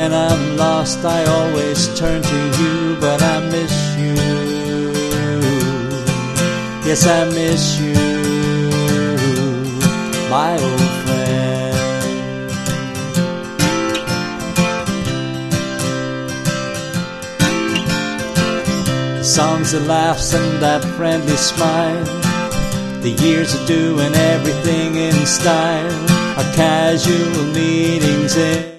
and I'm lost, I always turn to you, but I miss you. Yes, I miss you, my old friend. The songs, the laughs, and that friendly smile, the years of doing everything in style, our casual meetings in